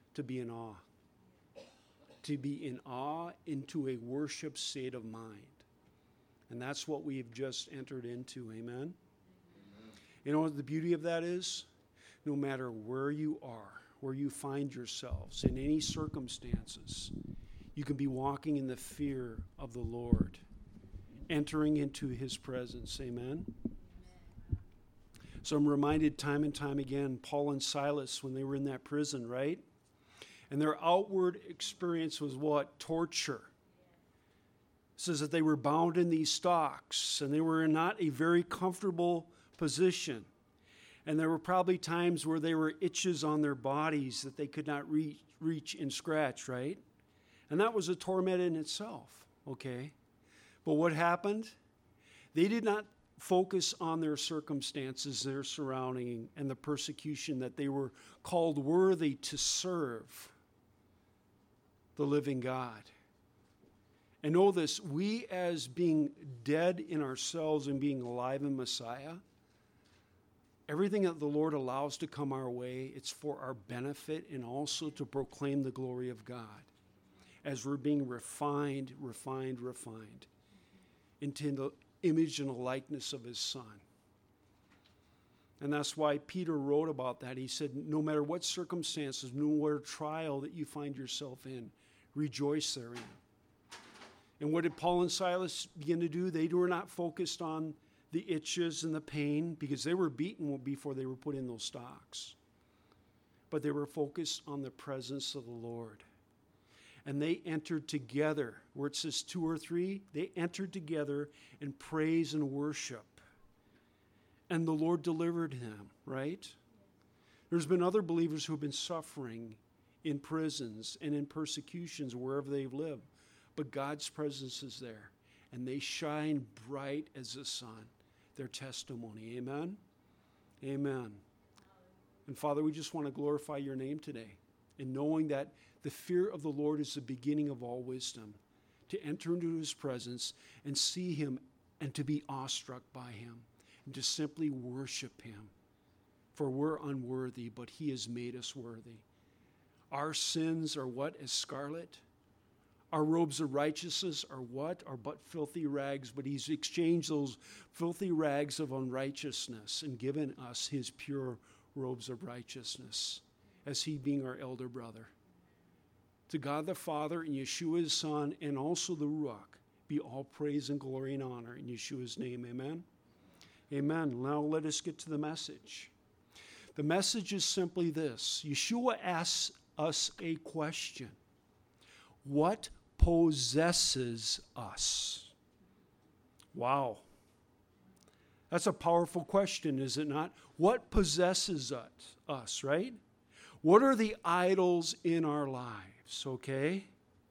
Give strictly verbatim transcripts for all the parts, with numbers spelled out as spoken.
to be in awe. To be in awe into a worship state of mind. And that's what we've just entered into. Amen? Amen. You know what the beauty of that is? No matter where you are, where you find yourselves, in any circumstances, you can be walking in the fear of the Lord, entering into his presence. Amen? So I'm reminded time and time again, Paul and Silas, when they were in that prison, right? And their outward experience was what? Torture. It says that they were bound in these stocks, and they were in not a very comfortable position. And there were probably times where there were itches on their bodies that they could not reach, reach and scratch, right? And that was a torment in itself, okay? But what happened? They did not focus on their circumstances, their surrounding, and the persecution that they were called worthy to serve the living God. And know this, we as being dead in ourselves and being alive in Messiah, everything that the Lord allows to come our way, it's for our benefit and also to proclaim the glory of God as we're being refined, refined, refined into the image and the likeness of his Son. And that's why Peter wrote about that. He said, no matter what circumstances, no matter trial that you find yourself in, rejoice therein. And what did Paul and Silas begin to do? They were not focused on the itches and the pain because they were beaten before they were put in those stocks. But they were focused on the presence of the Lord. And they entered together, where it says two or three, they entered together in praise and worship. And the Lord delivered them, right? There's been other believers who have been suffering in prisons and in persecutions wherever they've lived. But God's presence is there. And they shine bright as the sun. Their testimony. Amen? Amen. And Father, we just want to glorify your name today. And knowing that the fear of the Lord is the beginning of all wisdom. To enter into his presence and see him and to be awestruck by him. And to simply worship him. For we're unworthy, but he has made us worthy. Our sins are what? As scarlet. Our robes of righteousness are what? Are but filthy rags, but he's exchanged those filthy rags of unrighteousness and given us his pure robes of righteousness, as he being our elder brother. To God the Father and Yeshua his Son and also the Ruach be all praise and glory and honor in Yeshua's name. Amen? Amen. Now let us get to the message. The message is simply this. Yeshua asks us a question. What possesses us? Wow. That's a powerful question, is it not? What possesses us, us, right? What are the idols in our lives, okay?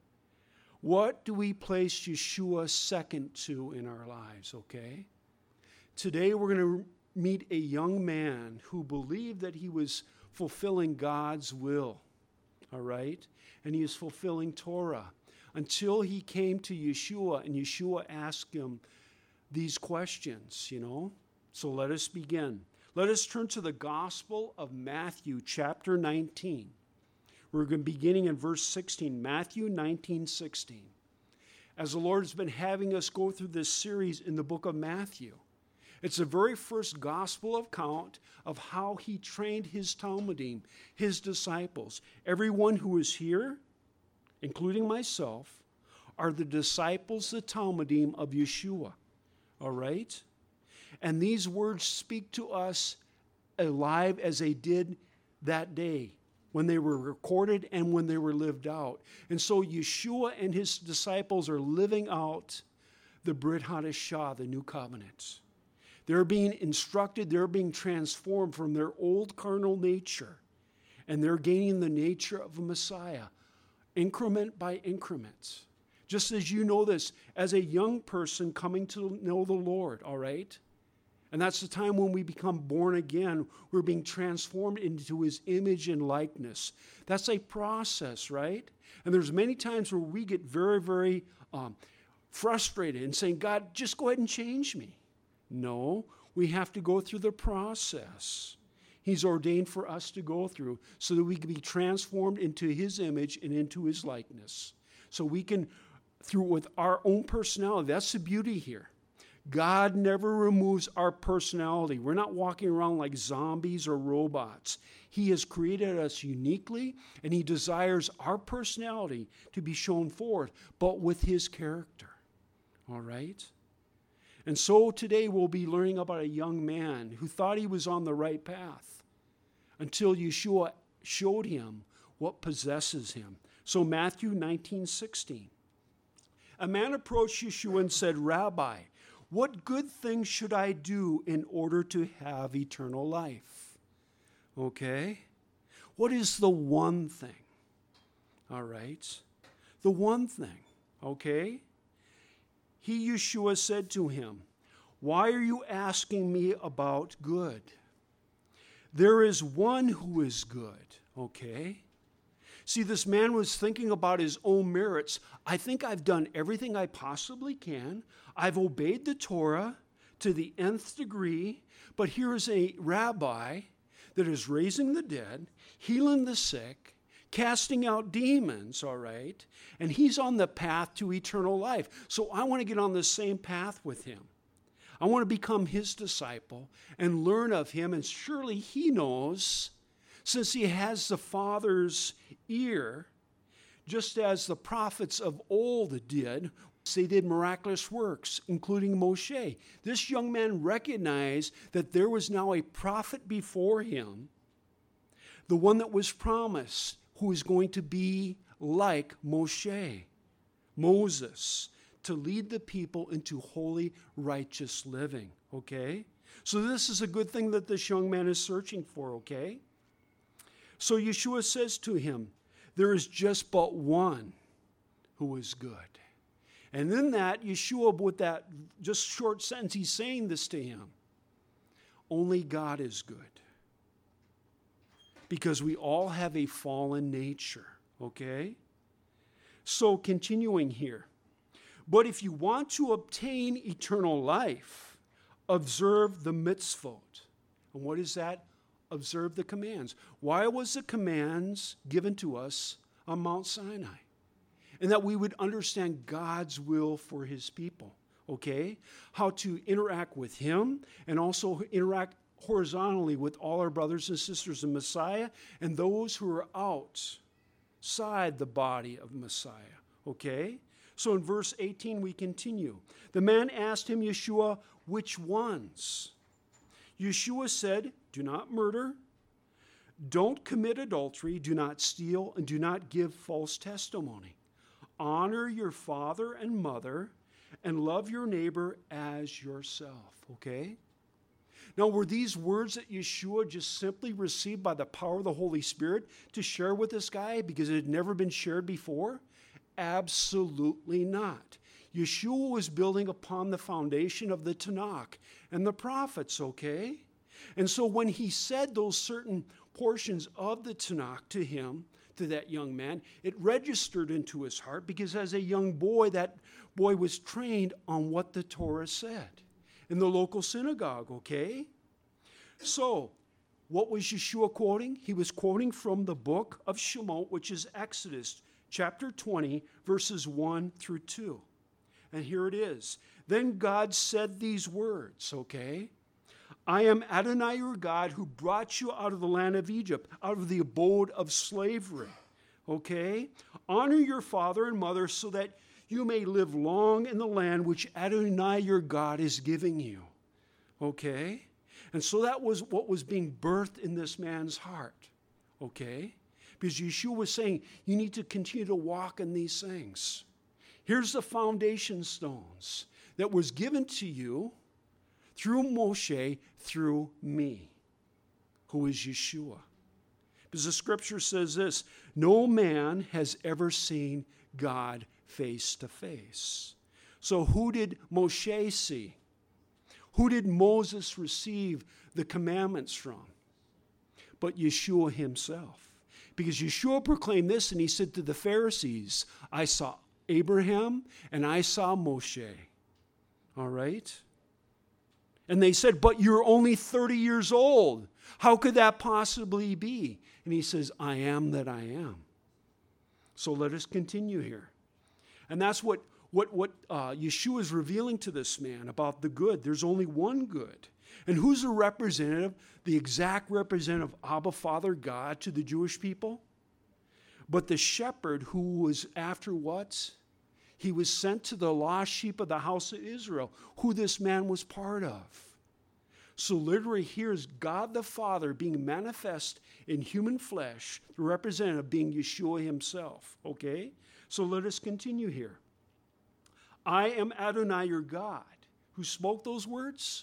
What do we place Yeshua second to in our lives, okay? Today we're going to meet a young man who believed that he was fulfilling God's will, all right? And he is fulfilling Torah until he came to Yeshua and Yeshua asked him these questions, you know? So let us begin. Let us turn to the Gospel of Matthew, chapter nineteen. We're going to be beginning in verse sixteen, Matthew nineteen, sixteen. As the Lord has been having us go through this series in the book of Matthew. It's the very first gospel account of how he trained his Talmudim, his disciples. Everyone who is here, including myself, are the disciples, the Talmudim of Yeshua. All right? And these words speak to us alive as they did that day when they were recorded and when they were lived out. And so Yeshua and his disciples are living out the Brit Hadashah, the new covenant. They're being instructed, they're being transformed from their old carnal nature, and they're gaining the nature of a Messiah, increment by increment. Just as you know this, as a young person coming to know the Lord, all right? And that's the time when we become born again. We're being transformed into his image and likeness. That's a process, right? And there's many times where we get very, very um, frustrated and saying, God, just go ahead and change me. No, we have to go through the process. He's ordained for us to go through so that we can be transformed into his image and into his likeness. So we can, through with our own personality, that's the beauty here. God never removes our personality. We're not walking around like zombies or robots. He has created us uniquely, and he desires our personality to be shown forth, but with his character. All right? And so today we'll be learning about a young man who thought he was on the right path until Yeshua showed him what possesses him. So Matthew nineteen sixteen. A man approached Yeshua and said, "Rabbi, what good thing should I do in order to have eternal life?" Okay? What is the one thing? All right? The one thing. Okay? He, Yeshua, said to him, "Why are you asking me about good? There is one who is good." Okay? See, this man was thinking about his own merits. I think I've done everything I possibly can. I've obeyed the Torah to the nth degree, but here is a rabbi that is raising the dead, healing the sick, casting out demons, all right? And he's on the path to eternal life. So I want to get on the same path with him. I want to become his disciple and learn of him, and surely he knows, since he has the Father's ear, just as the prophets of old did. They did miraculous works, including Moshe. This young man recognized that there was now a prophet before him, the one that was promised, who is going to be like Moshe, Moses, to lead the people into holy, righteous living, okay? So this is a good thing that this young man is searching for, okay? So Yeshua says to him, there is just but one who is good. And in that, Yeshua, with that just short sentence, he's saying this to him. Only God is good. Because we all have a fallen nature, okay? So continuing here. But if you want to obtain eternal life, observe the mitzvot. And what is that? Observe the commands. Why was the commands given to us on Mount Sinai? And that we would understand God's will for his people, okay? How to interact with him and also interact horizontally with all our brothers and sisters in Messiah and those who are outside the body of Messiah, okay? So in verse eighteen, we continue. The man asked him, Yeshua, which ones? Yeshua said, do not murder, don't commit adultery, do not steal, and do not give false testimony. Honor your father and mother, and love your neighbor as yourself, okay? Now, were these words that Yeshua just simply received by the power of the Holy Spirit to share with this guy because it had never been shared before? Absolutely not. Yeshua was building upon the foundation of the Tanakh and the prophets, okay? And so when he said those certain portions of the Tanakh to him, to that young man, it registered into his heart because as a young boy, that boy was trained on what the Torah said in the local synagogue, okay? So, what was Yeshua quoting? He was quoting from the book of Shemot, which is Exodus chapter twenty, verses one through two. And here it is. Then God said these words, okay? I am Adonai your God who brought you out of the land of Egypt, out of the abode of slavery. Okay? Honor your father and mother so that you may live long in the land which Adonai your God is giving you. Okay? And so that was what was being birthed in this man's heart. Okay? Because Yeshua was saying, you need to continue to walk in these things. Here's the foundation stones that was given to you through Moshe, through me, who is Yeshua. Because the scripture says this, no man has ever seen God face to face. So who did Moshe see? Who did Moses receive the commandments from? But Yeshua himself. Because Yeshua proclaimed this and he said to the Pharisees, I saw Abraham and I saw Moshe. All right? And they said, but you're only thirty years old. How could that possibly be? And he says, I am that I am. So let us continue here. And that's what, what, what uh, Yeshua is revealing to this man about the good. There's only one good. And who's the representative, the exact representative of Abba, Father, God to the Jewish people? But the shepherd who was after what? He was sent to the lost sheep of the house of Israel, who this man was part of. So literally here is God the Father being manifest in human flesh, the representative being Yeshua himself. Okay? So let us continue here. I am Adonai your God. Who spoke those words?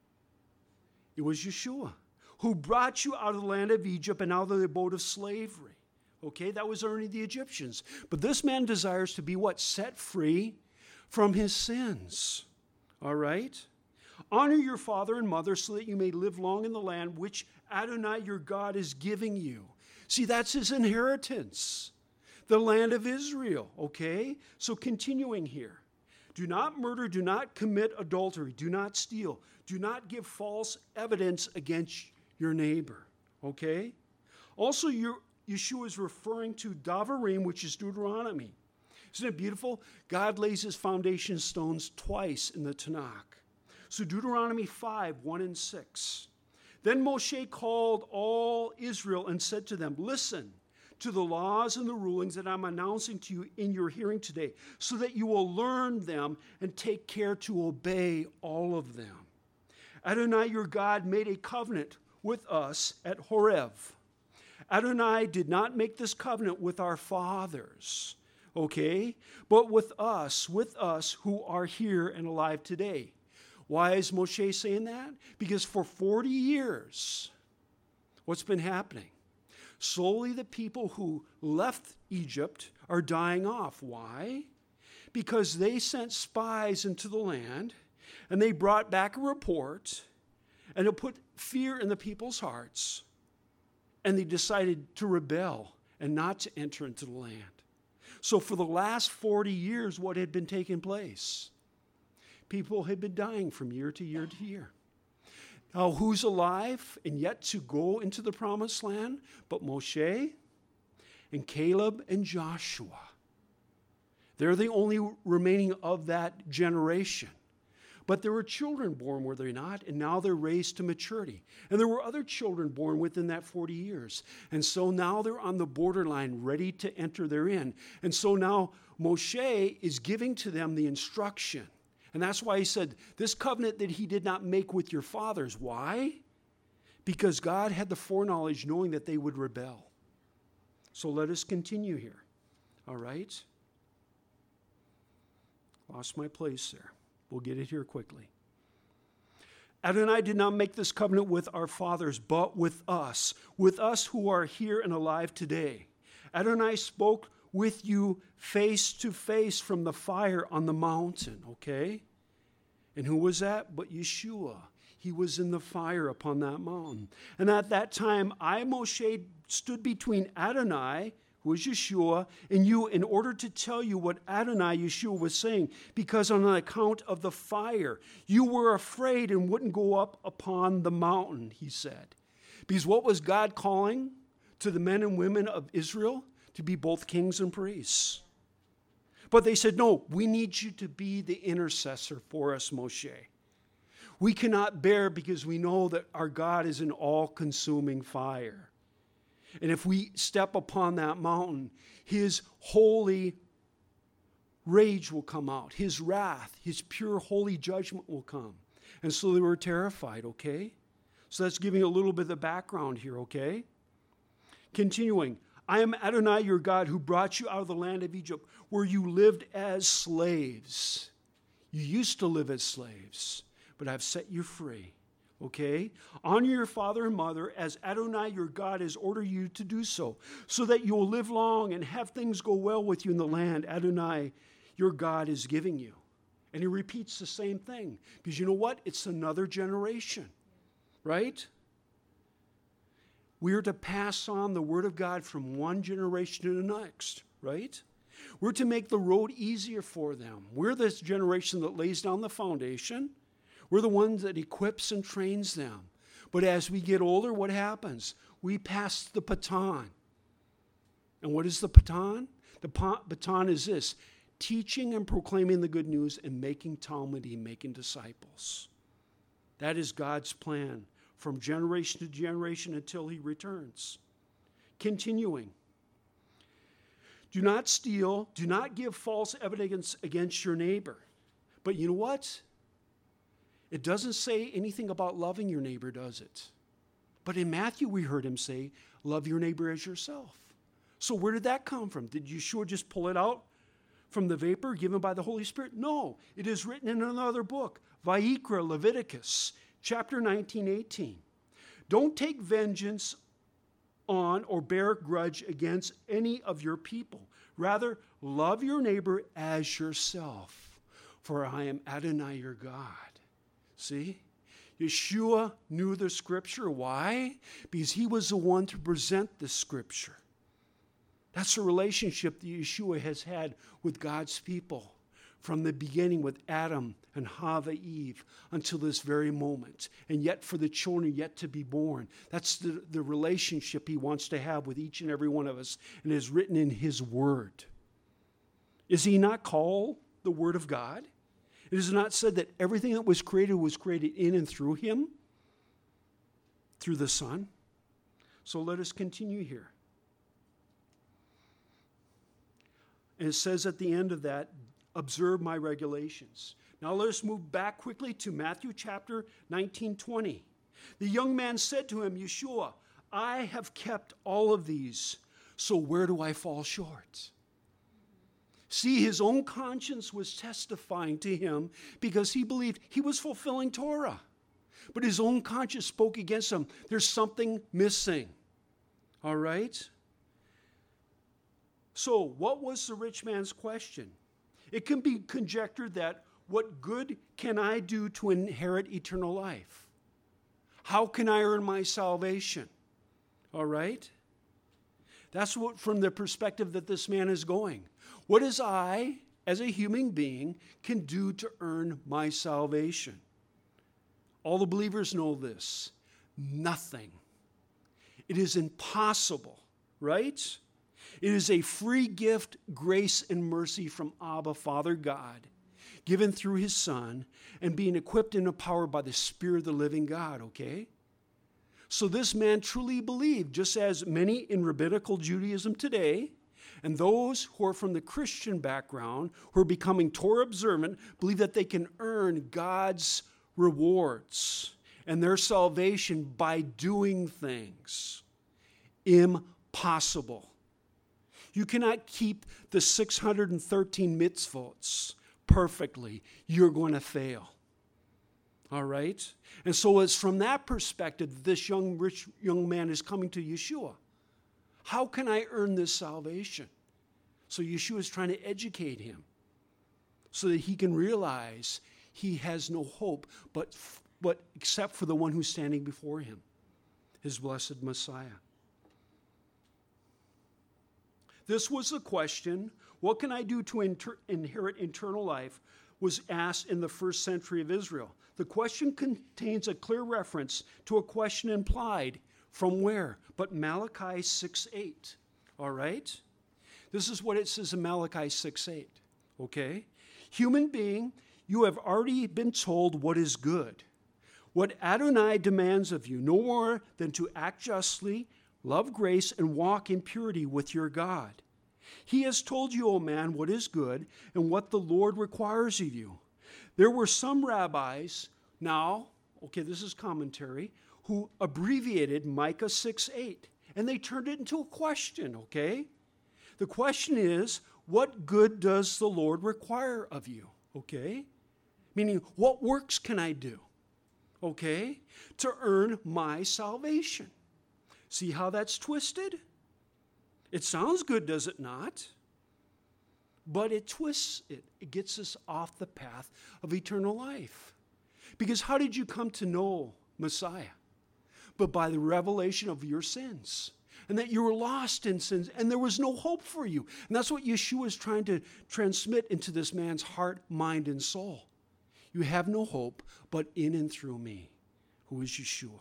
It was Yeshua, who brought you out of the land of Egypt and out of the abode of slavery. Okay, that was only the Egyptians. But this man desires to be what? Set free from his sins. All right? Honor your father and mother so that you may live long in the land which Adonai your God is giving you. See, that's his inheritance. The land of Israel. Okay? So continuing here. Do not murder, do not commit adultery, do not steal, do not give false evidence against your neighbor. Okay? Also, your, Yeshua is referring to Davarim, which is Deuteronomy. Isn't it beautiful? God lays his foundation stones twice in the Tanakh. So Deuteronomy five, one and six. Then Moshe called all Israel and said to them, listen to the laws and the rulings that I'm announcing to you in your hearing today, so that you will learn them and take care to obey all of them. Adonai your God made a covenant with us at Horeb. Adonai did not make this covenant with our fathers, okay, but with us, with us who are here and alive today. Why is Moshe saying that? Because for forty years, what's been happening? Slowly the people who left Egypt are dying off. Why? Because they sent spies into the land and they brought back a report and it put fear in the people's hearts, and they decided to rebel and not to enter into the land. So for the last forty years, what had been taking place? People had been dying from year to year to year. Now, who's alive and yet to go into the promised land? But Moshe and Caleb and Joshua. They're the only remaining of that generation. But there were children born, were they not? And now they're raised to maturity. And there were other children born within that forty years. And so now they're on the borderline, ready to enter therein. And so now Moshe is giving to them the instruction. And that's why he said, this covenant that he did not make with your fathers. Why? Because God had the foreknowledge knowing that they would rebel. So let us continue here. All right? Lost my place there. We'll get it here quickly. Adonai did not make this covenant with our fathers, but with us, with us who are here and alive today. Adonai spoke with you face to face from the fire on the mountain, okay? And who was that? But Yeshua. He was in the fire upon that mountain. And at that time, I, Moshe, stood between Adonai, who is Yeshua, and you in order to tell you what Adonai, Yeshua, was saying, because on account of the fire, you were afraid and wouldn't go up upon the mountain, he said. Because what was God calling to the men and women of Israel? To be both kings and priests. But they said, no, we need you to be the intercessor for us, Moshe. We cannot bear because we know that our God is an all-consuming fire. And if we step upon that mountain, his holy rage will come out. His wrath, his pure holy judgment will come. And so they were terrified, okay? So that's giving a little bit of the background here, okay? Continuing. I am Adonai your God who brought you out of the land of Egypt where you lived as slaves. You used to live as slaves, but I've set you free. Okay? Honor your father and mother as Adonai your God has ordered you to do so, so that you will live long and have things go well with you in the land Adonai your God is giving you. And he repeats the same thing because you know what? It's another generation, right? We are to pass on the word of God from one generation to the next, right? We're to make the road easier for them. We're this generation that lays down the foundation. We're the ones that equips and trains them. But as we get older, what happens? We pass the baton. And what is the baton? The baton is this: teaching and proclaiming the good news and making Talmudim, making disciples. That is God's plan from generation to generation until he returns. Continuing. Do not steal. Do not give false evidence against your neighbor. But you know what? It doesn't say anything about loving your neighbor, does it? But in Matthew, we heard him say, love your neighbor as yourself. So where did that come from? Did Yeshua just pull it out from the vapor given by the Holy Spirit? No, it is written in another book, Vayikra, Leviticus, chapter nineteen, eighteen. Don't take vengeance on or bear grudge against any of your people. Rather, love your neighbor as yourself, for I am Adonai your God. See? Yeshua knew the scripture. Why? Because he was the one to present the scripture. That's the relationship that Yeshua has had with God's people from the beginning with Adam and Hava Eve until this very moment. And yet for the children yet to be born. That's the, the relationship he wants to have with each and every one of us, and is written in his word. Is he not called the Word of God? It is not said that everything that was created was created in and through him, through the Son. So let us continue here. And it says at the end of that, observe my regulations. Now let us move back quickly to Matthew chapter nineteen, twenty. The young man said to him, Yeshua, I have kept all of these, so where do I fall short? See, his own conscience was testifying to him because he believed he was fulfilling Torah. But his own conscience spoke against him. There's something missing. All right? So, what was the rich man's question? It can be conjectured that, what good can I do to inherit eternal life? How can I earn my salvation? All right? That's what, from the perspective that this man is going. What is I, as a human being, can do to earn my salvation? All the believers know this. Nothing. It is impossible, right? It is a free gift, grace, and mercy from Abba, Father God, given through his Son, and being equipped and empowered by the Spirit of the living God, okay? So this man truly believed, just as many in rabbinical Judaism today, and those who are from the Christian background, who are becoming Torah observant, believe that they can earn God's rewards and their salvation by doing things. Impossible. You cannot keep the six hundred thirteen mitzvot perfectly. You're going to fail. All right? And so it's from that perspective this young rich young man is coming to Yeshua. How can I earn this salvation? So Yeshua is trying to educate him so that he can realize he has no hope but, but except for the one who's standing before him, his blessed Messiah. This was the question, what can I do to inter- inherit eternal life, was asked in the first century of Israel. The question contains a clear reference to a question implied. From where? But Malachi six eight. All right? This is what it says in Malachi six eight. Okay? Human being, you have already been told what is good. What Adonai demands of you, no more than to act justly, love grace, and walk in purity with your God. He has told you, O man, what is good and what the Lord requires of you. There were some rabbis, now, okay, this is commentary, who abbreviated Micah six eight, and they turned it into a question, okay? The question is, what good does the Lord require of you, okay? Meaning, what works can I do, okay, to earn my salvation? See how that's twisted? It sounds good, does it not? But it twists it. It gets us off the path of eternal life. Because how did you come to know Messiah? But by the revelation of your sins. And that you were lost in sins and there was no hope for you. And that's what Yeshua is trying to transmit into this man's heart, mind, and soul. You have no hope but in and through me, who is Yeshua.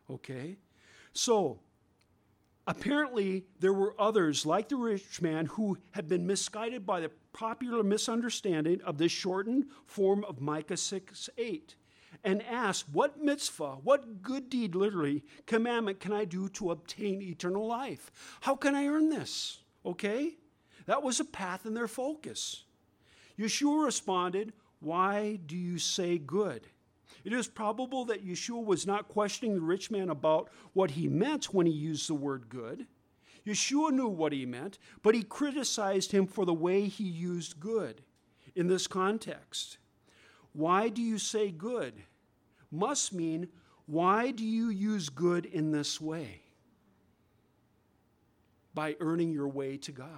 Okay? So, apparently, there were others like the rich man who had been misguided by the popular misunderstanding of this shortened form of Micah six eight and asked, what mitzvah, what good deed, literally, commandment can I do to obtain eternal life? How can I earn this? Okay? That was a path in their focus. Yeshua responded, why do you say good? It is probable that Yeshua was not questioning the rich man about what he meant when he used the word good. Yeshua knew what he meant, but he criticized him for the way he used good in this context. Why do you say good? Must mean, why do you use good in this way? By earning your way to God.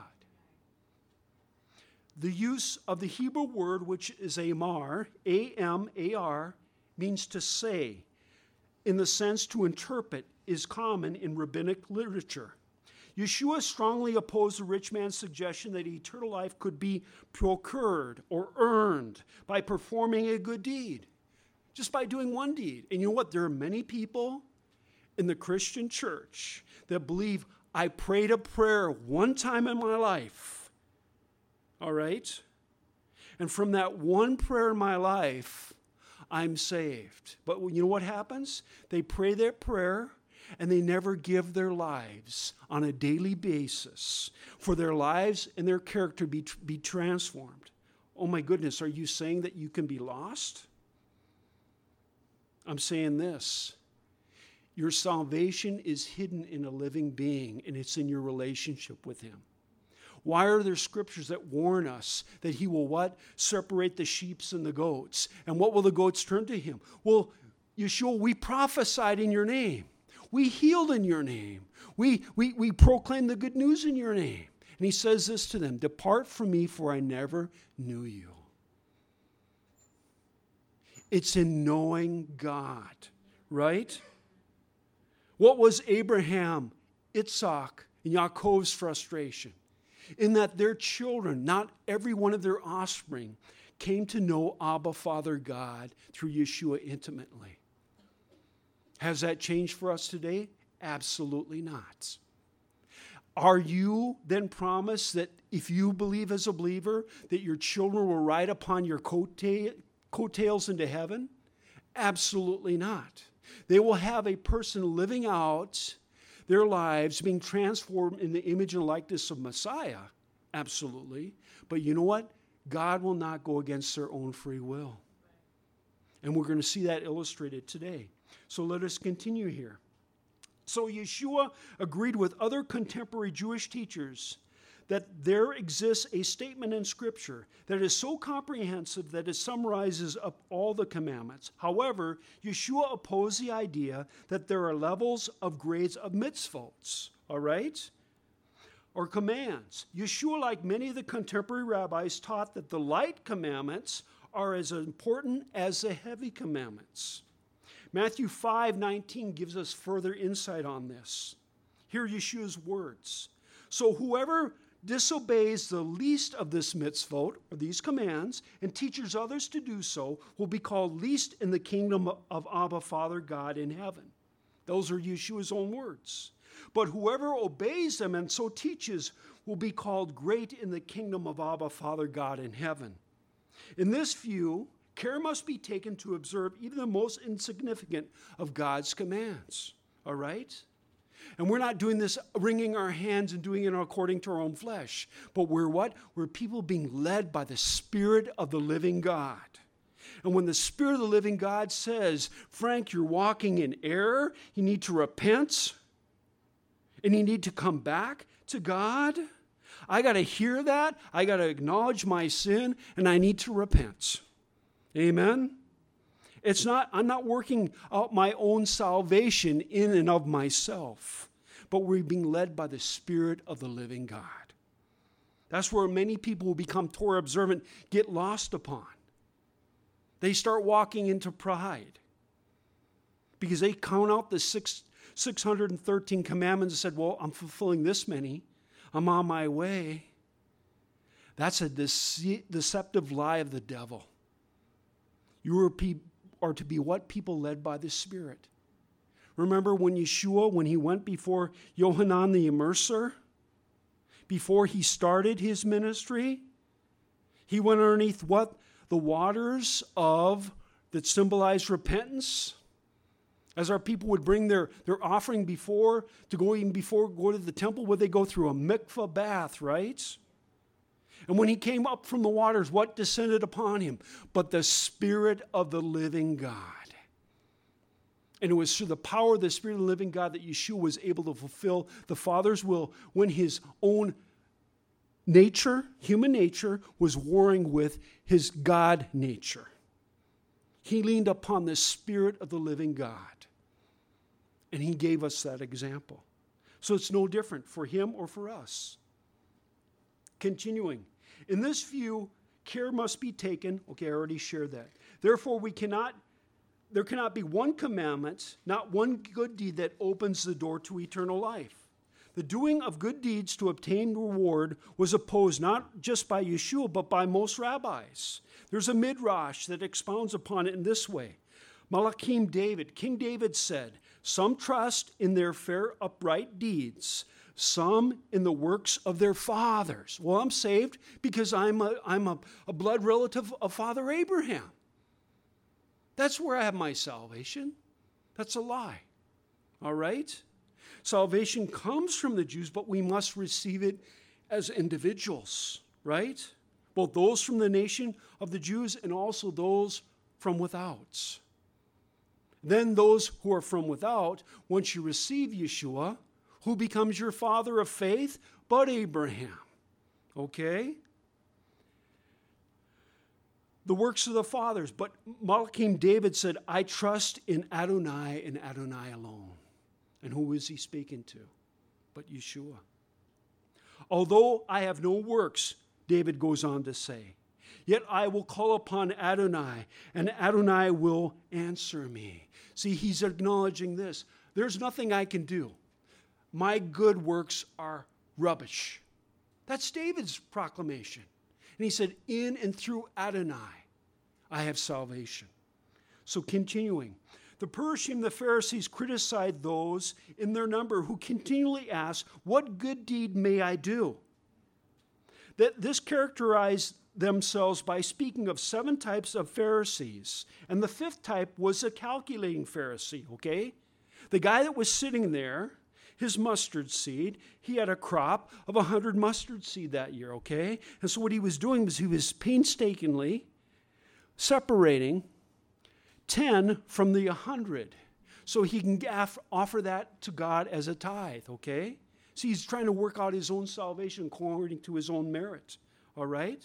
The use of the Hebrew word, which is amar, A M A R, means to say, in the sense to interpret, is common in rabbinic literature. Yeshua strongly opposed the rich man's suggestion that eternal life could be procured or earned by performing a good deed, just by doing one deed. And you know what? There are many people in the Christian church that believe, I prayed a prayer one time in my life, all right? And from that one prayer in my life, I'm saved. But you know what happens? They pray that prayer, and they never give their lives on a daily basis for their lives and their character be, be transformed. Oh my goodness, are you saying that you can be lost? I'm saying this. Your salvation is hidden in a living being, and it's in your relationship with him. Why are there scriptures that warn us that he will what? Separate the sheep and the goats. And what will the goats turn to him? Well, Yeshua, we prophesied in your name. We healed in your name. We, we, we proclaimed the good news in your name. And he says this to them, depart from me, for I never knew you. It's in knowing God, right? What was Abraham, Isaac, and Yaakov's frustration? In that their children, not every one of their offspring, came to know Abba, Father God, through Yeshua intimately. Has that changed for us today? Absolutely not. Are you then promised that if you believe as a believer, that your children will ride upon your coattail, coattails into heaven? Absolutely not. They will have a person living out their lives being transformed in the image and likeness of Messiah. Absolutely. But you know what? God will not go against their own free will. And we're going to see that illustrated today. So let us continue here. So Yeshua agreed with other contemporary Jewish teachers that there exists a statement in Scripture that is so comprehensive that it summarizes up all the commandments. However, Yeshua opposed the idea that there are levels of grades of mitzvot, all right, or commands. Yeshua, like many of the contemporary rabbis, taught that the light commandments are as important as the heavy commandments. Matthew five nineteen gives us further insight on this. Hear Yeshua's words. So whoever disobeys the least of this mitzvot, or these commands, and teaches others to do so, will be called least in the kingdom of Abba, Father God in heaven. Those are Yeshua's own words. But whoever obeys them and so teaches will be called great in the kingdom of Abba, Father God in heaven. In this view, care must be taken to observe even the most insignificant of God's commands. All right? And we're not doing this wringing our hands and doing it according to our own flesh. But we're what? We're people being led by the Spirit of the living God. And when the Spirit of the living God says, Frank, you're walking in error, you need to repent, and you need to come back to God, I got to hear that, I got to acknowledge my sin, and I need to repent. Amen? It's not, I'm not working out my own salvation in and of myself, but we're being led by the Spirit of the living God. That's where many people who become Torah observant get lost upon. They start walking into pride because they count out the six, six hundred thirteen commandments and said, well, I'm fulfilling this many. I'm on my way. That's a dece- deceptive lie of the devil. You are people are to be what? People led by the Spirit. Remember when Yeshua, when he went before Yohanan the Immerser, before he started his ministry, he went underneath what? The waters of that symbolized repentance. As our people would bring their, their offering before, to go even before go to the temple, would they go through a mikvah bath, right? And when he came up from the waters, what descended upon him? But the Spirit of the living God. And it was through the power of the Spirit of the living God that Yeshua was able to fulfill the Father's will when his own nature, human nature, was warring with his God nature. He leaned upon the Spirit of the living God. And he gave us that example. So it's no different for him or for us. Continuing. In this view, care must be taken. Okay, I already shared that. Therefore, we cannot, there cannot be one commandment, not one good deed that opens the door to eternal life. The doing of good deeds to obtain reward was opposed not just by Yeshua, but by most rabbis. There's a midrash that expounds upon it in this way. Malachim David, King David said, some trust in their fair upright deeds, some in the works of their fathers. Well, I'm saved because I'm a, I'm a, a blood relative of Father Abraham. That's where I have my salvation. That's a lie. All right? Salvation comes from the Jews, but we must receive it as individuals, right? Both those from the nation of the Jews and also those from without. Then those who are from without, once you receive Yeshua, who becomes your father of faith? But Abraham. Okay? The works of the fathers. But Malachim David said, I trust in Adonai and Adonai alone. And who is he speaking to? But Yeshua. Although I have no works, David goes on to say, yet I will call upon Adonai, and Adonai will answer me. See, he's acknowledging this. There's nothing I can do. My good works are rubbish. That's David's proclamation. And he said, in and through Adonai, I have salvation. So continuing. The Perushim, the Pharisees, criticized those in their number who continually asked, what good deed may I do? That this characterized themselves by speaking of seven types of Pharisees. And the fifth type was a calculating Pharisee, okay? The guy that was sitting there, his mustard seed, he had a crop of one hundred mustard seed that year, okay? And so what he was doing was he was painstakingly separating ten from the one hundred so he can gaff, offer that to God as a tithe, okay? See, he's trying to work out his own salvation according to his own merit, all right?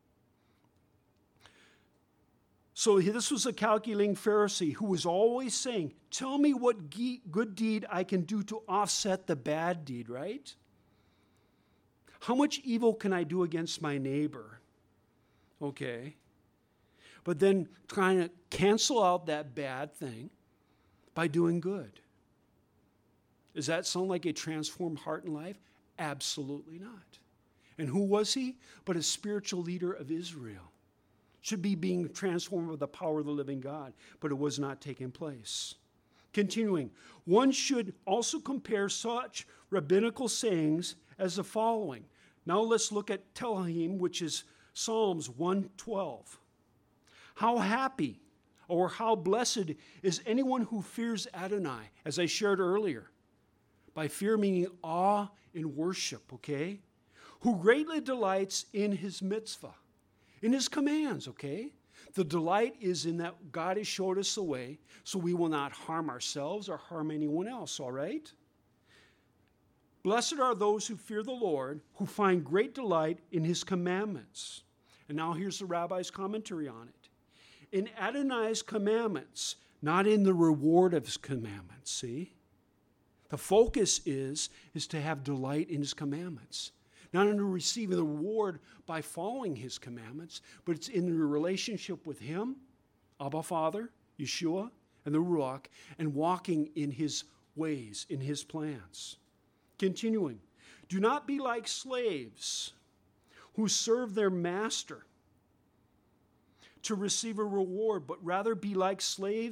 So this was a calculating Pharisee who was always saying, tell me what ge- good deed I can do to offset the bad deed, right? How much evil can I do against my neighbor? Okay. But then trying to cancel out that bad thing by doing good. Does that sound like a transformed heart and life? Absolutely not. And who was he? But a spiritual leader of Israel. Should be being transformed with the power of the living God, but it was not taking place. Continuing, one should also compare such rabbinical sayings as the following. Now let's look at Tehillim, which is Psalms one twelve. How happy or how blessed is anyone who fears Adonai, as I shared earlier. By fear meaning awe and worship, okay? Who greatly delights in his mitzvah. In his commands, okay? The delight is in that God has showed us the way, so we will not harm ourselves or harm anyone else, all right? Blessed are those who fear the Lord, who find great delight in his commandments. And now here's the rabbi's commentary on it. In Adonai's commandments, not in the reward of his commandments, see? The focus is, is to have delight in his commandments. Not in receiving the reward by following his commandments, but it's in the relationship with him, Abba Father, Yeshua, and the Ruach, and walking in his ways, in his plans. Continuing, do not be like slaves who serve their master to receive a reward, but rather be like slaves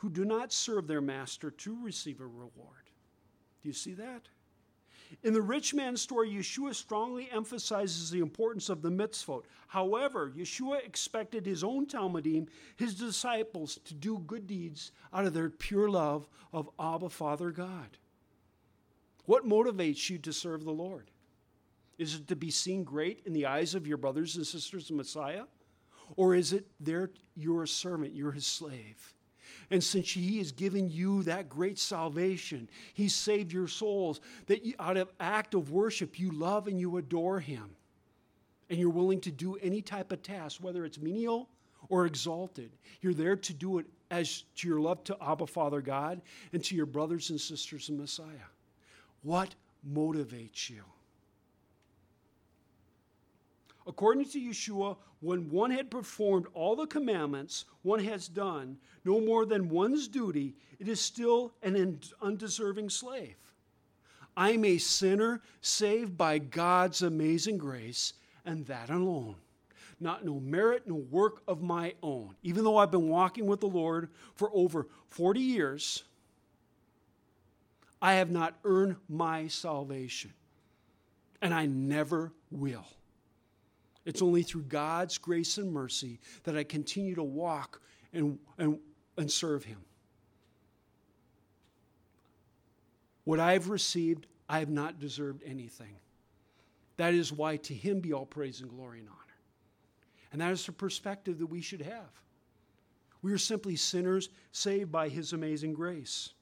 who do not serve their master to receive a reward. Do you see that? In the rich man's story, Yeshua strongly emphasizes the importance of the mitzvot. However, Yeshua expected his own Talmudim, his disciples, to do good deeds out of their pure love of Abba, Father God. What motivates you to serve the Lord? Is it to be seen great in the eyes of your brothers and sisters in Messiah? Or is it there you're a servant, you're his slave? And since he has given you that great salvation, he saved your souls, that you, out of act of worship, you love and you adore him. And you're willing to do any type of task, whether it's menial or exalted. You're there to do it as to your love to Abba, Father God, and to your brothers and sisters in Messiah. What motivates you? According to Yeshua, when one had performed all the commandments, one has done no more than one's duty, it is still an undeserving slave. I am a sinner saved by God's amazing grace, and that alone. Not no merit, no work of my own. Even though I've been walking with the Lord for over forty years, I have not earned my salvation, and I never will. It's only through God's grace and mercy that I continue to walk and, and, and serve him. What I have received, I have not deserved anything. That is why to him be all praise and glory and honor. And that is the perspective that we should have. We are simply sinners saved by his amazing grace.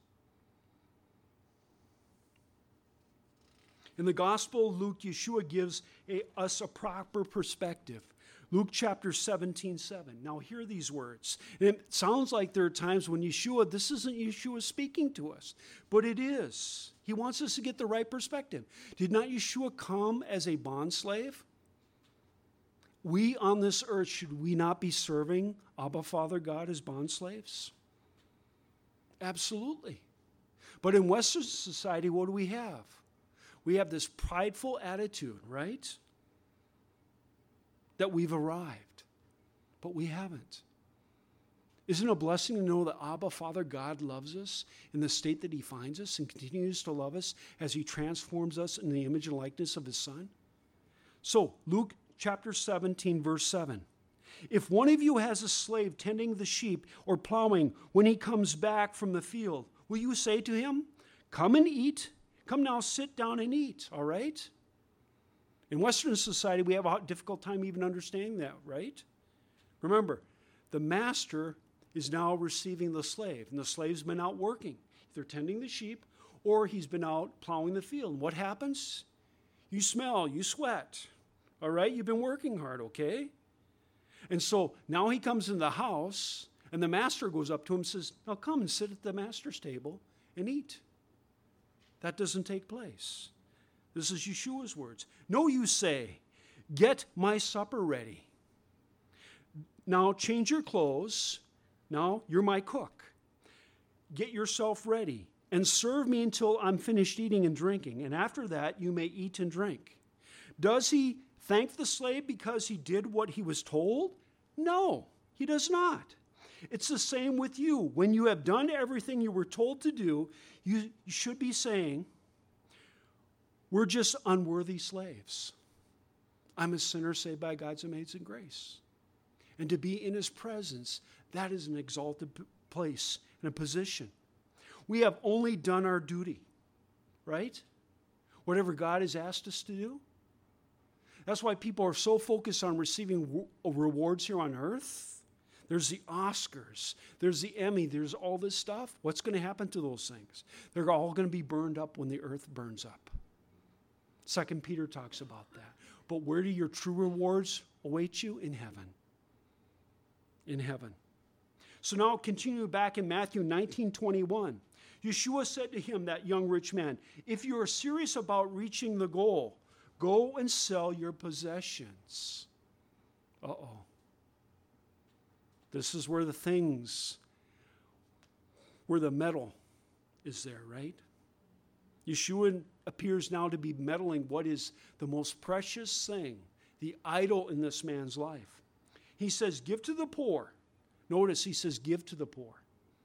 In the Gospel of Luke, Yeshua gives a, us a proper perspective. Luke chapter seventeen, seven. Now hear these words. And it sounds like there are times when Yeshua, this isn't Yeshua speaking to us, but it is. He wants us to get the right perspective. Did not Yeshua come as a bondslave? We on this earth, should we not be serving Abba, Father God, as bondslaves? Absolutely. But in Western society, what do we have? We have this prideful attitude, right? That we've arrived, but we haven't. Isn't it a blessing to know that Abba, Father God, loves us in the state that he finds us and continues to love us as he transforms us in the image and likeness of his Son? So, Luke chapter seventeen, verse seven. If one of you has a slave tending the sheep or plowing, when he comes back from the field, will you say to him, "Come and eat"? Come now, sit down and eat, all right? In Western society, we have a difficult time even understanding that, right? Remember, the master is now receiving the slave, and the slave's been out working, either tending the sheep or he's been out plowing the field. And what happens? You smell, you sweat, all right? You've been working hard, okay? And so now he comes in the house, and the master goes up to him and says, "Now come and sit at the master's table and eat." That doesn't take place. This is Yeshua's words. No, you say, "Get my supper ready. Now change your clothes. Now you're my cook. Get yourself ready and serve me until I'm finished eating and drinking. And after that, you may eat and drink." Does he thank the slave because he did what he was told? No, he does not. It's the same with you. When you have done everything you were told to do, you should be saying, "We're just unworthy slaves. I'm a sinner saved by God's amazing grace." And to be in his presence, that is an exalted place and a position. We have only done our duty, right? Whatever God has asked us to do. That's why people are so focused on receiving rewards here on earth. There's the Oscars, there's the Emmy, there's all this stuff. What's going to happen to those things? They're all going to be burned up when the earth burns up. Second Peter talks about that. But where do your true rewards await you? In heaven. In heaven. So now continue back in Matthew nineteen twenty-one. Yeshua said to him, that young rich man, "If you are serious about reaching the goal, go and sell your possessions." Uh-oh. This is where the things, where the metal is there, right? Yeshua appears now to be meddling what is the most precious thing, the idol in this man's life. He says, "Give to the poor." Notice he says, "Give to the poor."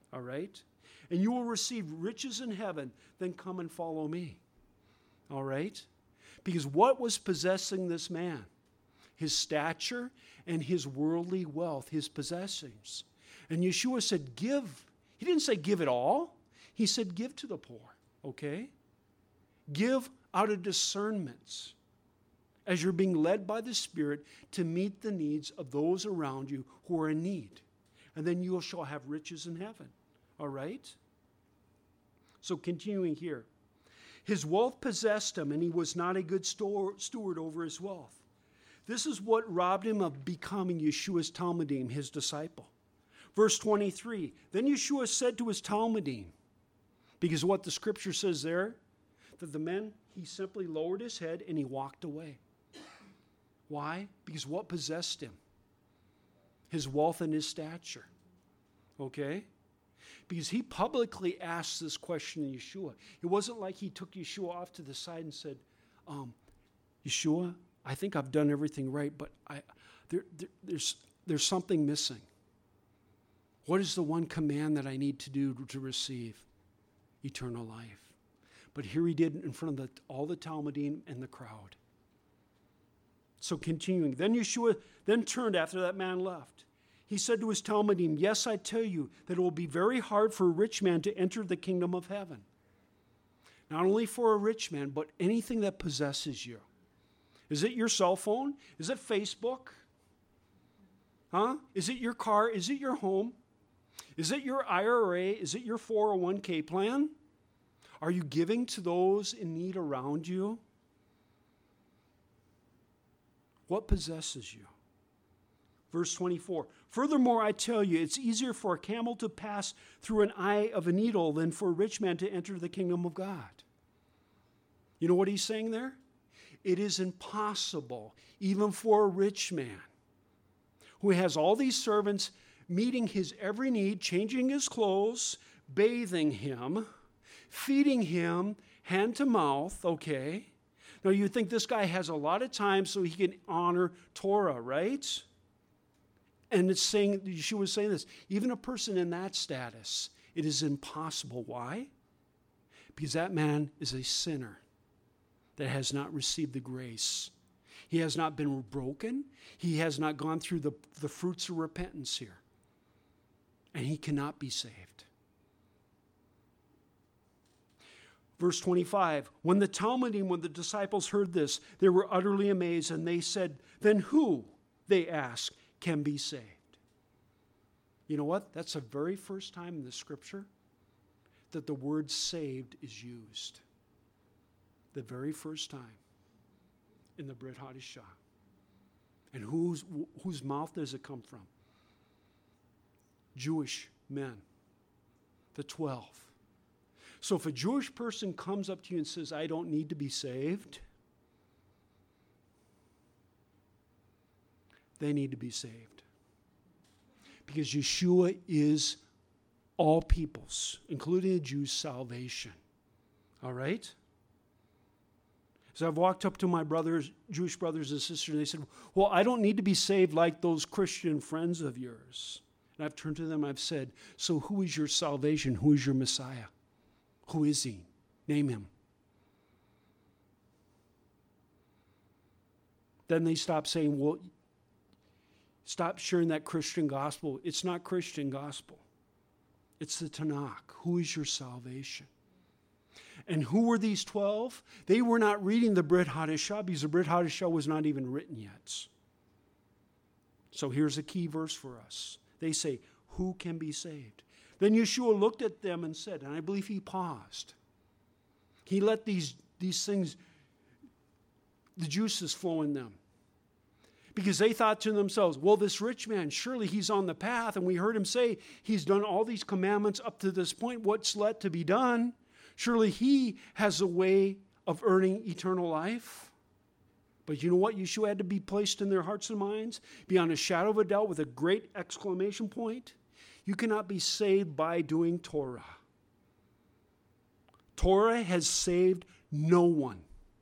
all right? And you will receive riches in heaven, then come and follow me, all right? Because what was possessing this man? His stature and his worldly wealth, his possessions. And Yeshua said, give. He didn't say give it all. He said, give to the poor, okay? Give out of discernment as you're being led by the Spirit to meet the needs of those around you who are in need. And then you shall have riches in heaven, all right? So continuing here. His wealth possessed him, and he was not a good steward over his wealth. This is what robbed him of becoming Yeshua's Talmudim, his disciple. Verse twenty-three, then Yeshua said to his Talmudim, because what the scripture says there, that the man, he simply lowered his head and he walked away. Why? Because what possessed him? His wealth and his stature. Okay? Because he publicly asked this question to Yeshua. It wasn't like he took Yeshua off to the side and said, um, Yeshua, I think I've done everything right, but I, there, there, there's, there's something missing. What is the one command that I need to do to receive eternal life? But here he did in front of the, all the Talmudim and the crowd. So continuing, then Yeshua then turned after that man left. He said to his Talmudim, yes, I tell you that it will be very hard for a rich man to enter the kingdom of heaven. Not only for a rich man, but anything that possesses you. Is it your cell phone? Is it Facebook? Huh? Is it your car? Is it your home? Is it your I R A? Is it your four oh one k plan? Are you giving to those in need around you? What possesses you? Verse twenty-four, furthermore, I tell you, it's easier for a camel to pass through an eye of a needle than for a rich man to enter the kingdom of God. You know what he's saying there? It is impossible, even for a rich man who has all these servants meeting his every need, changing his clothes, bathing him, feeding him hand to mouth, okay? Now you think this guy has a lot of time so he can honor Torah, right? And it's saying, Yeshua was saying this, even a person in that status, it is impossible. Why? Because that man is a sinner that has not received the grace. He has not been broken. He has not gone through the, the fruits of repentance here. And he cannot be saved. Verse twenty-five, when the Talmudim, when the disciples heard this, they were utterly amazed, and they said, then who, they asked, can be saved? You know what? That's the very first time in the scripture that the word saved is used. The very first time in the Brit Hadashah. And whose, whose mouth does it come from? Jewish men, the twelve. So if a Jewish person comes up to you and says, I don't need to be saved, they need to be saved. Because Yeshua is all peoples, including the Jews' salvation. All right? So I've walked up to my brothers, Jewish brothers and sisters, and they said, well, I don't need to be saved like those Christian friends of yours. And I've turned to them, I've said, so who is your salvation? Who is your Messiah? Who is he? Name him. Then they stop saying, well, stop sharing that Christian gospel. It's not Christian gospel. It's the Tanakh. Who is your salvation? And who were these twelve? They were not reading the Brit Hadashah because the Brit Hadashah was not even written yet. So here's a key verse for us. They say, who can be saved? Then Yeshua looked at them and said, and I believe he paused. He let these, these things, the juices flow in them. Because they thought to themselves, well, this rich man, surely he's on the path. And we heard him say, he's done all these commandments up to this point. What's left to be done? Surely he has a way of earning eternal life. But you know what? Yeshua had to be placed in their hearts and minds beyond a shadow of a doubt with a great exclamation point. You cannot be saved by doing Torah. Torah has saved no one.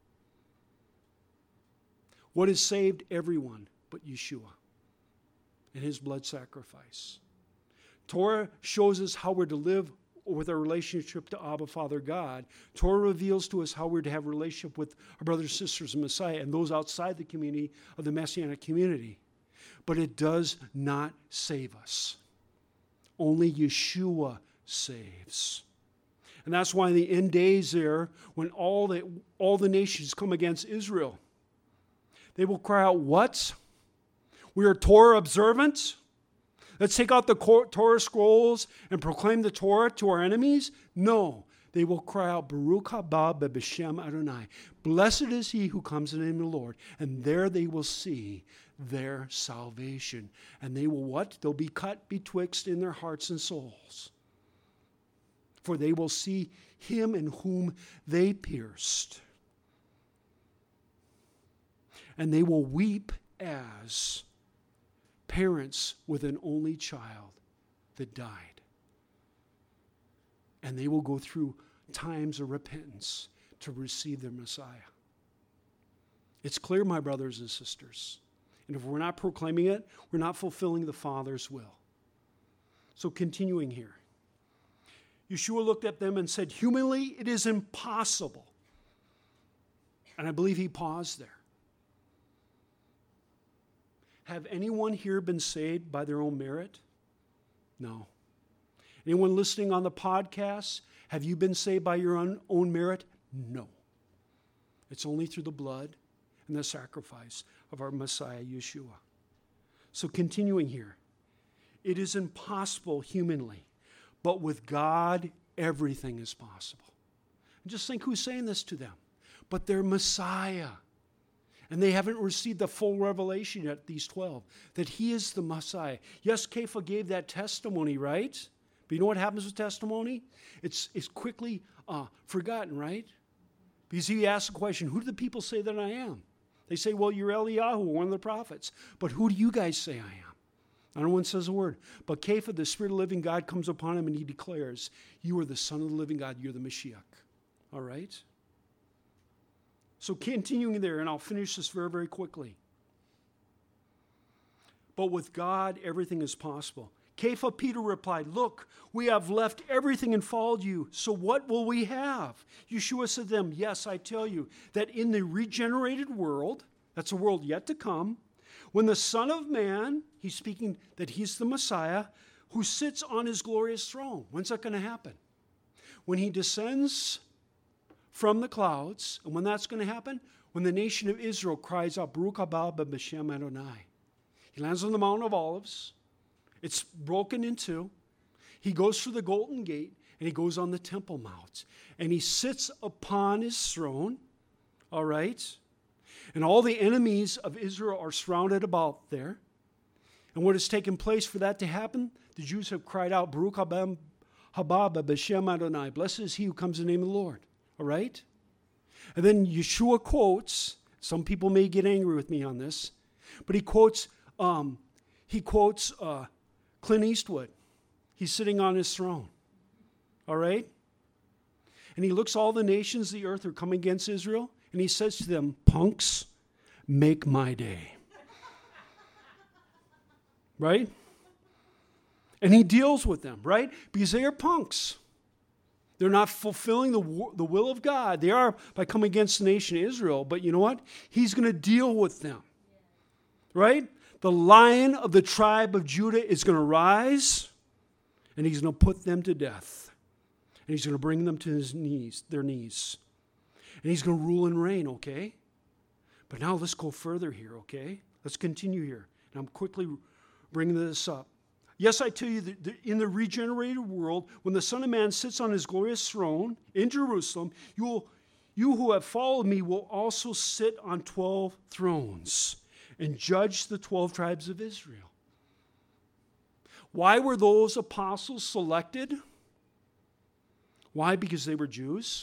What has saved everyone but Yeshua and his blood sacrifice? Torah shows us how we're to live with our relationship to Abba, Father God. Torah reveals to us how we're to have a relationship with our brothers and sisters in Messiah and those outside the community of the Messianic community. But it does not save us. Only Yeshua saves. And that's why in the end days there, when all the, all the nations come against Israel, they will cry out, what? We are Torah observant? Let's take out the Torah scrolls and proclaim the Torah to our enemies? No. They will cry out, Baruch haba b'Beshem Adonai. Blessed is he who comes in the name of the Lord. And there they will see their salvation. And they will what? They'll be cut betwixt in their hearts and souls. For they will see him in whom they pierced. And they will weep as parents with an only child that died. And they will go through times of repentance to receive their Messiah. It's clear, my brothers and sisters. And if we're not proclaiming it, we're not fulfilling the Father's will. So continuing here. Yeshua looked at them and said, humanly, it is impossible. And I believe he paused there. Have anyone here been saved by their own merit? No. Anyone listening on the podcast, have you been saved by your own, own merit? No. It's only through the blood and the sacrifice of our Messiah, Yeshua. So continuing here. It is impossible humanly, but with God, everything is possible. And just think who's saying this to them. But they're Messiah. And they haven't received the full revelation yet, these twelve, that he is the Messiah. Yes, Kepha gave that testimony, right? But you know what happens with testimony? It's, it's quickly uh, forgotten, right? Because he asked the question, who do the people say that I am? They say, well, you're Eliyahu, one of the prophets. But who do you guys say I am? Not one says a word. But Kepha, the Spirit of the living God, comes upon him and he declares, you are the Son of the living God, you're the Mashiach. All right? So continuing there, and I'll finish this very, very quickly. But with God, everything is possible. Kepha, Peter replied, look, we have left everything and followed you. So what will we have? Yeshua said to them, yes, I tell you, that in the regenerated world, that's a world yet to come, when the Son of Man, he's speaking that he's the Messiah, who sits on his glorious throne. When's that going to happen? When he descends from the clouds. And when that's going to happen? When the nation of Israel cries out, Baruch haba b'Beshem Adonai. He lands on the Mount of Olives. It's broken in two. He goes through the Golden Gate, and he goes on the Temple Mount. And he sits upon his throne, all right? And all the enemies of Israel are surrounded about there. And what has taken place for that to happen? The Jews have cried out, Baruch haba b'Beshem Adonai. Blessed is he who comes in the name of the Lord. All right? And then Yeshua quotes, some people may get angry with me on this, but he quotes, um, he quotes uh, Clint Eastwood. He's sitting on his throne. All right? And he looks all the nations of the earth are coming against Israel, and he says to them, punks, make my day. Right? And he deals with them, right? Because they are punks. They're not fulfilling the, the will of God. They are by coming against the nation of Israel. But you know what? He's going to deal with them. Right? The Lion of the tribe of Judah is going to rise, and he's going to put them to death. And he's going to bring them to his knees, their knees. And he's going to rule and reign, okay? But now let's go further here, okay? Let's continue here. And I'm quickly bringing this up. Yes, I tell you that in the regenerated world, when the Son of Man sits on his glorious throne in Jerusalem, you, will, you who have followed me will also sit on twelve thrones and judge the twelve tribes of Israel. Why were those apostles selected? Why? Because they were Jews?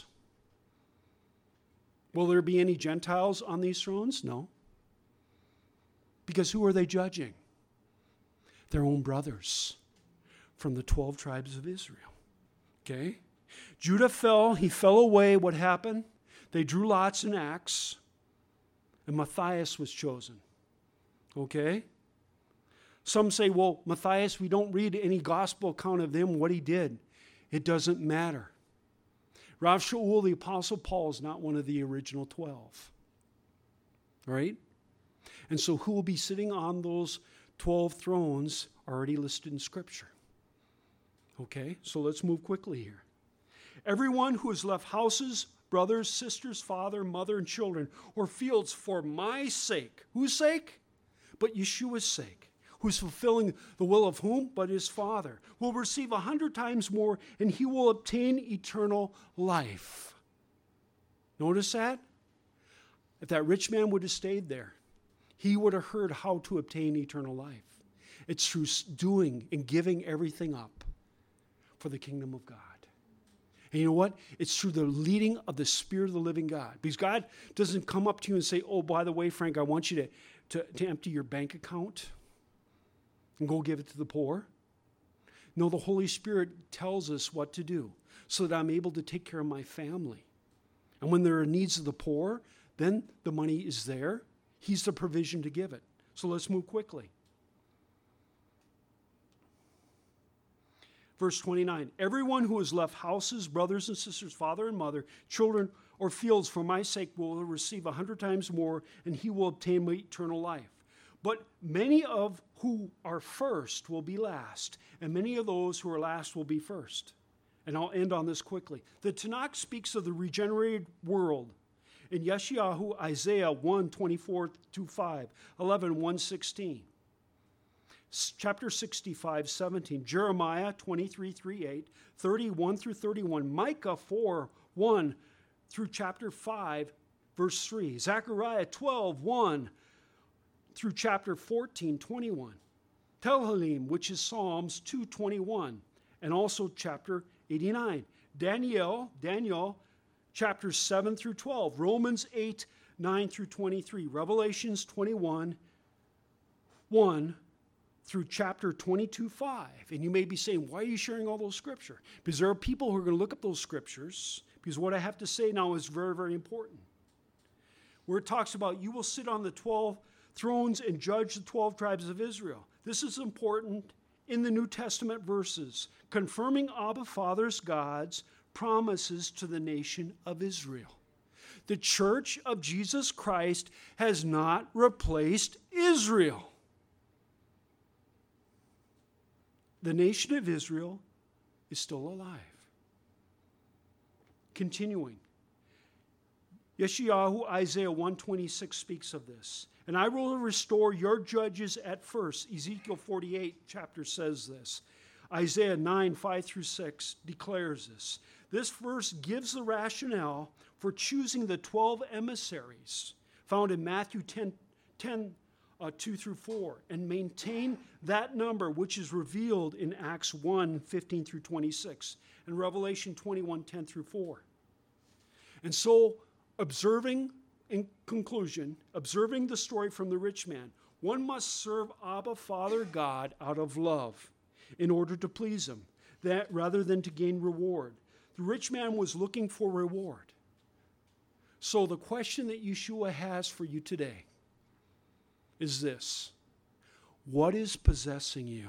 Will there be any Gentiles on these thrones? No. Because who are they judging? Their own brothers from the twelve tribes of Israel. Okay? Judah fell. He fell away. What happened? They drew lots and axe, and Matthias was chosen. Okay? Some say, well, Matthias, we don't read any gospel account of him, what he did. It doesn't matter. Rav Shaul, the Apostle Paul, is not one of the original twelve. All right? And so who will be sitting on those twelve thrones are already listed in Scripture. Okay, so let's move quickly here. Everyone who has left houses, brothers, sisters, father, mother, and children, or fields for my sake. Whose sake? But Yeshua's sake. Who's fulfilling the will of whom? But his Father. Will receive a hundred times more, and he will obtain eternal life. Notice that? If that rich man would have stayed there, he would have heard how to obtain eternal life. It's through doing and giving everything up for the kingdom of God. And you know what? It's through the leading of the Spirit of the living God. Because God doesn't come up to you and say, oh, by the way, Frank, I want you to, to, to empty your bank account and go give it to the poor. No, the Holy Spirit tells us what to do so that I'm able to take care of my family. And when there are needs of the poor, then the money is there. He's the provision to give it. So let's move quickly. Verse twenty-nine, everyone who has left houses, brothers and sisters, father and mother, children, or fields for my sake will receive a hundred times more, and he will obtain eternal life. But many of who are first will be last, and many of those who are last will be first. And I'll end on this quickly. The Tanakh speaks of the regenerated world in Yeshayahu, Isaiah one, twenty-four to five, eleven, one, sixteen. Chapter sixty-five, seventeen, Jeremiah twenty-three, three, eight, thirty-one through thirty-one, Micah four, one through chapter five, verse three, Zechariah twelve, one through chapter fourteen, twenty-one, Tehillim, which is Psalms two, twenty-one, and also chapter eighty-nine, Daniel, Daniel, chapters seven through twelve, Romans eight, nine through twenty-three, Revelations twenty-one, one through chapter twenty-two, five. And you may be saying, why are you sharing all those scriptures? Because there are people who are going to look up those scriptures, because what I have to say now is very, very important. Where it talks about you will sit on the twelve thrones and judge the twelve tribes of Israel. This is important in the New Testament verses, confirming Abba Father's God's promises to the nation of Israel. The church of Jesus Christ has not replaced Israel. The nation of Israel is still alive. Continuing. Yeshayahu, Isaiah one twenty-six speaks of this. And I will restore your judges at first. Ezekiel forty-eight chapter says this. Isaiah nine, five through six declares this. This verse gives the rationale for choosing the twelve emissaries found in Matthew ten, ten uh, two through four, and maintain that number which is revealed in Acts one, fifteen through twenty-six, and Revelation twenty-one, ten through four. And so, observing, in conclusion, observing the story from the rich man, one must serve Abba Father God out of love in order to please him, that rather than to gain reward. The rich man was looking for reward. So the question that Yeshua has for you today is this: what is possessing you?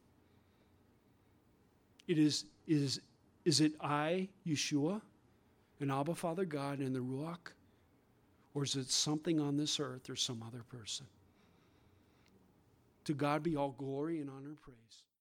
It is, is, is it I, Yeshua, and Abba Father God and the Ruach? Or is it something on this earth or some other person? To God be all glory and honor and praise.